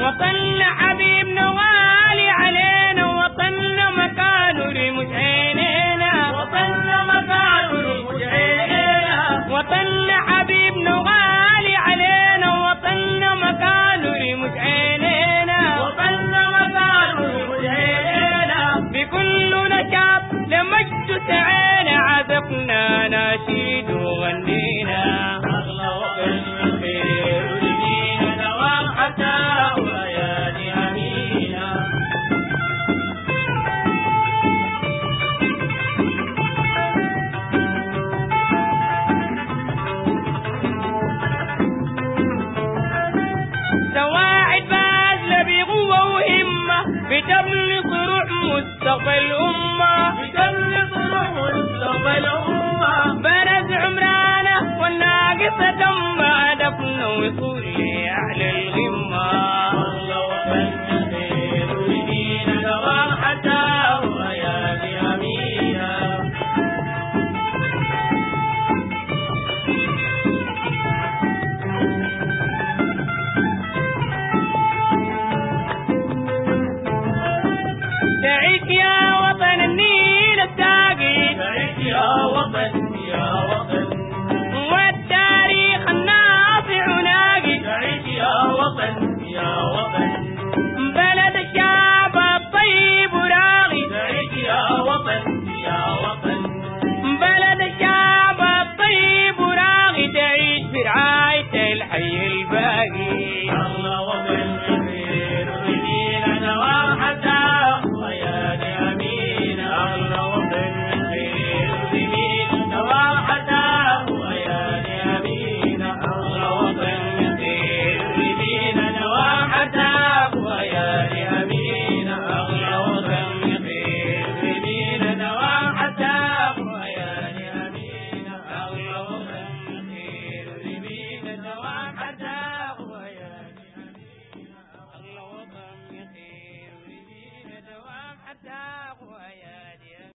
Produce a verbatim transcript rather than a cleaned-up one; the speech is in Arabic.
وطننا حبيبنا غالي علينا، وطننا مكانه رموش عينينا، وطننا مكانه رموش عينينا، وطننا حبيبنا غالي علينا، وطننا مكانه رموش عينينا، وطننا مكانه رموش عينينا. بكل نشاط لمجد تعالى عزفنا ناشيد وغنينا، أغلى وطن الخير ولقينا دوام حتى وليالي أمينا. سواعد باذلة بقوة وهمة بتبني صروح مستقبل أمة، بتبني صروح مستقبل أمة. برز عمرانة والناقصة دم هدفنا وصول لأعلى الغمة.